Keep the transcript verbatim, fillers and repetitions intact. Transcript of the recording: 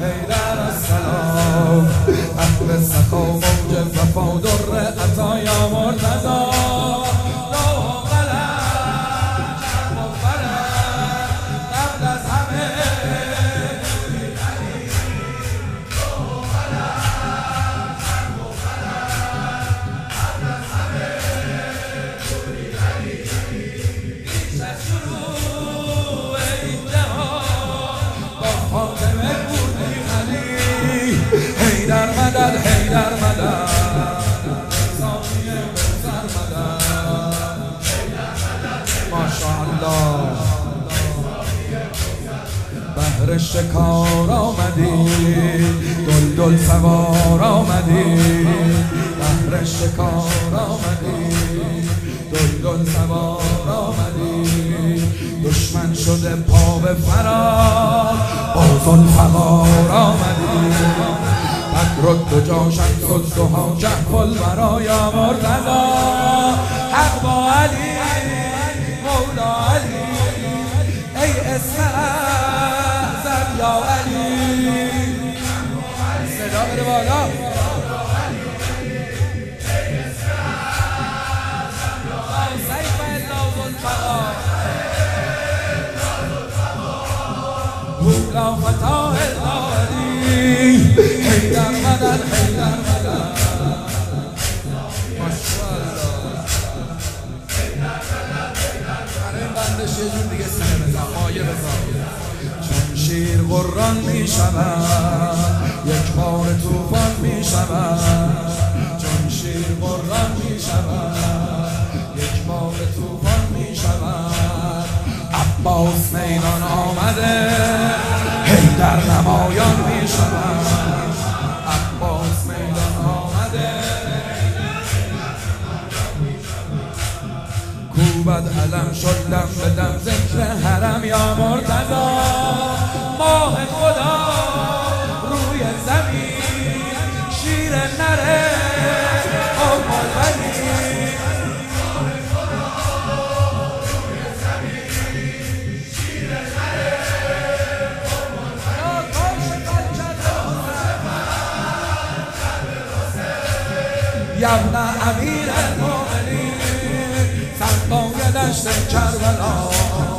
حیدر السلام، اهل سخا موج وفا در عطا یا مرتضی. حیدر مدد حیدر مدد ساقی بزر مدد ماشاءالله. بهر شکار آمدی دل دل سوار آمدی، بهر شکار آمدی دل دل سوار آمدی. دشمن شده پا به فرار با ذوالفقار آمدی. بدر دو جا شمس الضحی جهف الورا یا مرتضی. حق با علی مولا علی ای اسم اعظم یا علی. صدا بده بالا. سیف الله ذوالفقار مولا فتاه العالی. حیدر مدد حیدر مدد ماشاءالله. برای این بندش یه جور دیگه سینه بزن، مایه بزن. چون شیر قرآن می شود یک بار توفان می شود. چون شیر قرآن می شود یک بار توفان می شود. عباس میدان آمده حیدر نمایان می شود. عباس میدان آمده کوبد علم شد دم به دم ذکر حرم یا مرتضی. ماه خدا روی زمین شیر نره آمال بنی. یبن امیر المؤمنین سربای دشت کربلا.